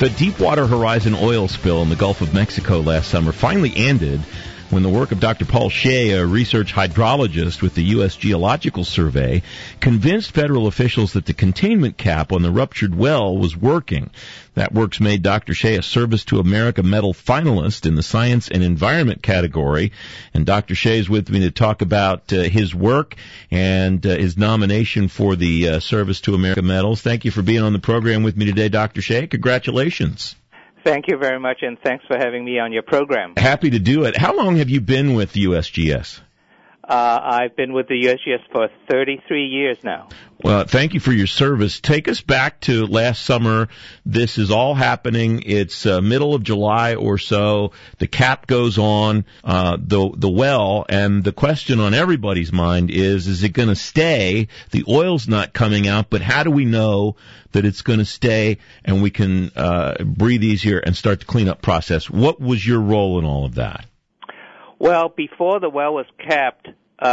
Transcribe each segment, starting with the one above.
The Deepwater Horizon oil spill in the Gulf of Mexico last summer finally ended when the work of Dr. Paul Shea, a research hydrologist with the U.S. Geological Survey, convinced federal officials that the containment cap on the ruptured well was working. That work's made Dr. Shea a Service to America Medal finalist in the Science and Environment category. And Dr. Shea is with me to talk about his work and his nomination for the Service to America Medals. Thank you for being on the program with me today, Dr. Shea. Congratulations. Thank you very much, and thanks for having me on your program. Happy to do it. How long have you been with USGS? I've been with the USGS for 33 years now. Well, thank you for your service. Take us back to last summer. This is all happening. It's middle of July or so. The cap goes on the well, and the question on everybody's mind is it going to stay? The oil's not coming out, but how do we know that it's going to stay and we can breathe easier and start the cleanup process? What was your role in all of that? Well, before the well was capped,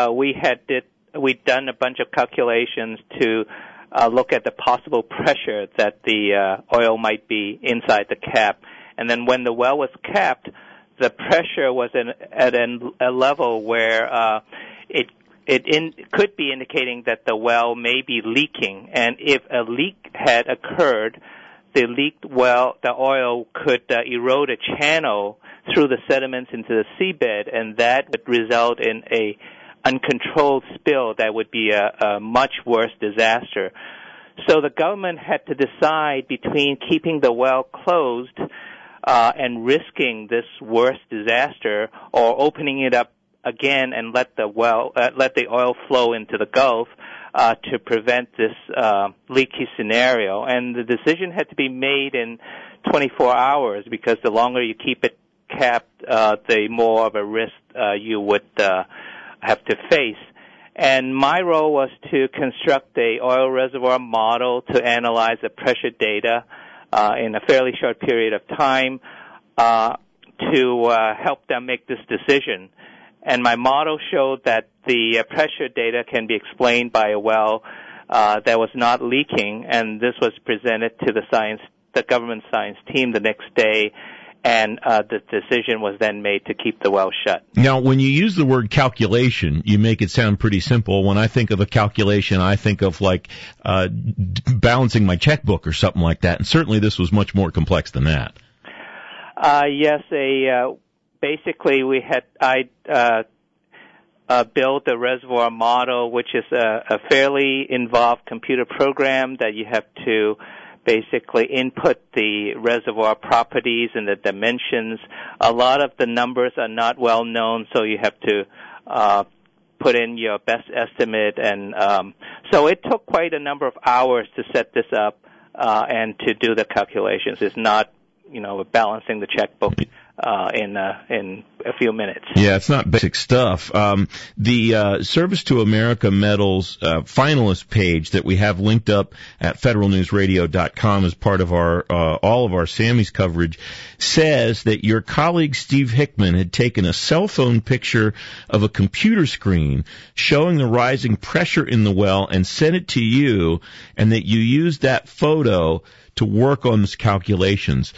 we'd done a bunch of calculations to look at the possible pressure that the oil might be inside the cap. And then when the well was capped, the pressure was at a level where it could be indicating that the well may be leaking. And if a leak had occurred, the leaked well, the oil could erode a channel through the sediments into the seabed, and that would result in a uncontrolled spill that would be a much worse disaster. So the government had to decide between keeping the well closed and risking this worse disaster, or opening it up again and let the oil flow into the Gulf to prevent this leaky scenario. And the decision had to be made in 24 hours, because the longer you keep it capped, the more of a risk you would have to face. And my role was to construct a oil reservoir model to analyze the pressure data in a fairly short period of time to help them make this decision. And my model showed that the pressure data can be explained by a well that was not leaking, and this was presented to the government science team the next day, and the decision was then made to keep the well shut. Now, when you use the word calculation, you make it sound pretty simple. When I think of a calculation, I think of like balancing my checkbook or something like that, and certainly this was much more complex than that. Yes, basically I built a reservoir model, which is a fairly involved computer program that you have to basically input the reservoir properties and the dimensions. A lot of the numbers are not well known, so you have to put in your best estimate. And so it took quite a number of hours to set this up and to do the calculations. It's not, balancing the checkbook in a few minutes. Yeah, it's not basic stuff. The Service to America Medals finalist page that we have linked up at federalnewsradio.com as part of our all of our Sammy's coverage says that your colleague Steve Hickman had taken a cell phone picture of a computer screen showing the rising pressure in the well and sent it to you, and that you used that photo to work on these calculations.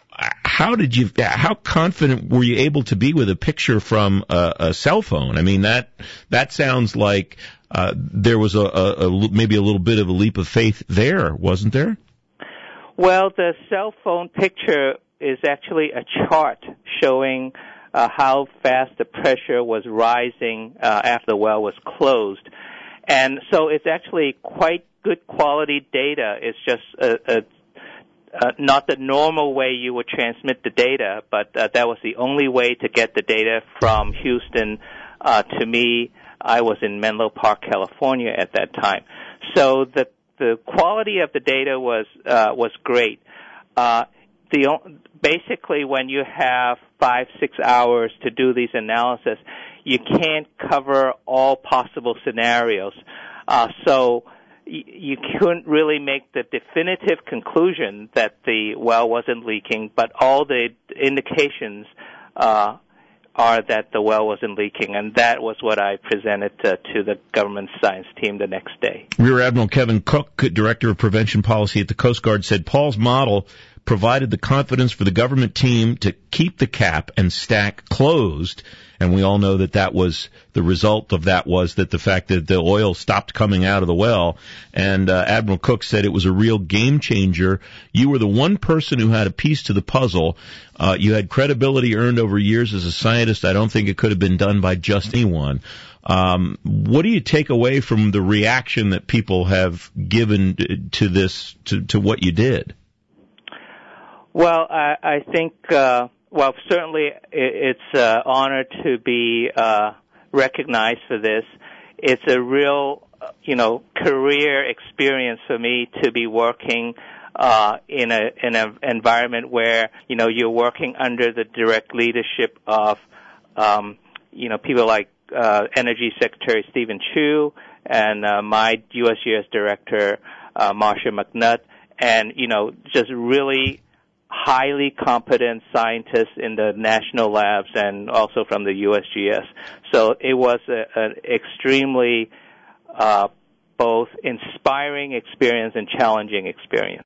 How confident were you able to be with a picture from a cell phone? I mean, that sounds like there was maybe a little bit of a leap of faith there, wasn't there? Well, the cell phone picture is actually a chart showing how fast the pressure was rising after the well was closed. And so it's actually quite good quality data. It's just not the normal way you would transmit the data, but that was the only way to get the data from Houston to me. I was in Menlo Park, California at that time. So the quality of the data was great. Basically, when you have 5-6 hours to do these analysis, you can't cover all possible scenarios. So you couldn't really make the definitive conclusion that the well wasn't leaking, but all the indications are that the well wasn't leaking, and that was what I presented to the government science team the next day. Rear Admiral Kevin Cook, Director of Prevention Policy at the Coast Guard, said Paul's model provided the confidence for the government team to keep the cap and stack closed. And we all know that was the result of that was that the fact that the oil stopped coming out of the well. And Admiral Cook said it was a real game changer. You were the one person who had a piece to the puzzle. You had credibility earned over years as a scientist. I don't think it could have been done by just anyone. What do you take away from the reaction that people have given to this, to what you did? Well, I think, certainly it's an honor to be recognized for this. It's a real, career experience for me to be working in an environment where, you're working under the direct leadership of, people like Energy Secretary Stephen Chu and my USGS Director, Marcia McNutt, and, just really highly competent scientists in the national labs and also from the USGS. So it was an extremely both inspiring experience and challenging experience.